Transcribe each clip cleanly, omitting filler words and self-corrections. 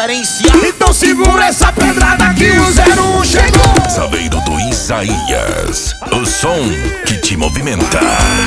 diferenciar. Então segura essa pedrada que o 01 chegou. Saveiro do Isaías, o som que te movimenta.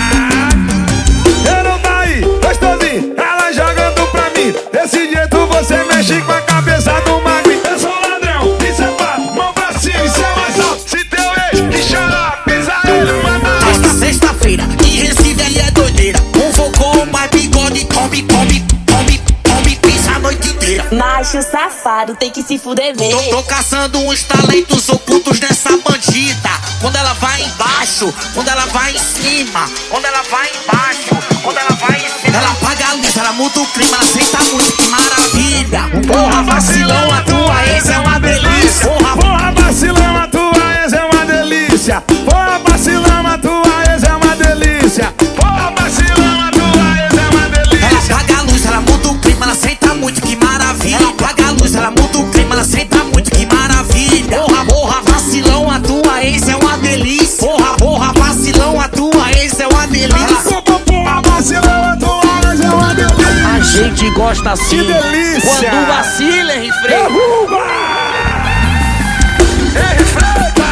Eu não tá aí, gostosinho, ela jogando pra mim. Desse jeito você mexe com a cabeça do magrinho. Eu sou ladrão, isso é fato, mão pra cima, isso é mais alto. Se teu ex te chorar, pisa ele, manda. Esta sexta-feira, em Recife aí é doideira. Um focou, mais bigode, come, pisa a noite inteira. Macho safado, tem que se fuder mesmo. Tô caçando uns talentos ocultos nessa bandida. Quando ela vai embaixo, quando ela vai em cima, quando ela vai embaixo, quando ela vai em cima. Ela apaga a luz, ela muda o clima, ela senta muito, que maravilha. Porra, vacilão, a tua ex é uma delícia. Porra, vacilão, a tua ex é uma delícia. Porra, vacilão, a tua ex é uma delícia. Porra, vacilão, a tua ex é uma delícia. Ela apaga a luz, ela muda o clima, ela senta muito, que maravilha. Ela apaga a luz, ela muda o clima, ela senta muito, que maravilha. Porra, vacilão, a tua ex é uma delícia. Porra, vacilão, a tua ex é uma delícia. Porra, vacilão, a tua ex é uma delícia. A gente gosta assim. Que delícia. Quando vacila, Henry Freire. Derruba! Henry Freire!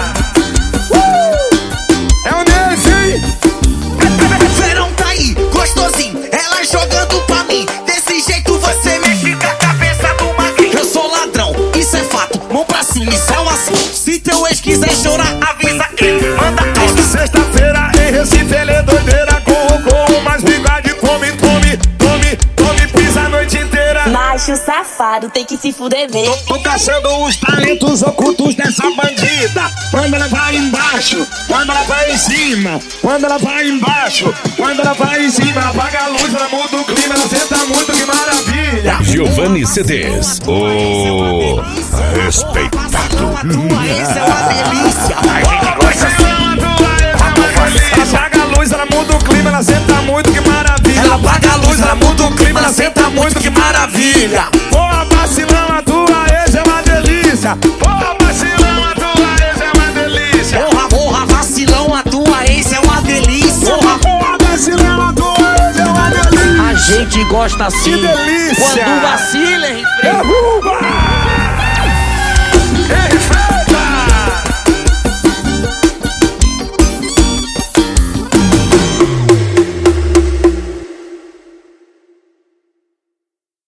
É o Nesse, hein? Verão tá aí, gostosinho, ela jogando pra mim. Desse jeito você mexe com a cabeça do magrinho. Eu sou ladrão, isso é fato, mão pra cima, isso é um assunto. Se teu ex quiser chorar, avisa ele, manda Esta sexta-feira em Recife ele é doideira. Com mais bigode, come, pisa a noite inteira. Macho safado, tem que se fuder mesmo. Tô caçando os talentos ocultos dessa bandida. Quando ela vai embaixo, quando ela vai em cima, quando ela vai embaixo, quando ela vai em cima, ela apaga a luz, ela muda o clima, ela senta muito, que maravilha. Giovanni CDs, o respeitado. Tua ex é uma delícia. A gente gosta Ela apaga a luz, ela muda o clima, ela senta muito, que maravilha. Ela apaga a luz, ela muda o clima, ela senta muito, que maravilha. Porra, vacilão, a tua ex é uma delícia. Porra, vacilão, a tua ex é uma delícia. Porra, vacilão, a tua ex é uma delícia. Porra, vacilão, a tua ex é uma delícia. A gente gosta assim. Que delícia. Quando vacila, Henry Freire. Derruba!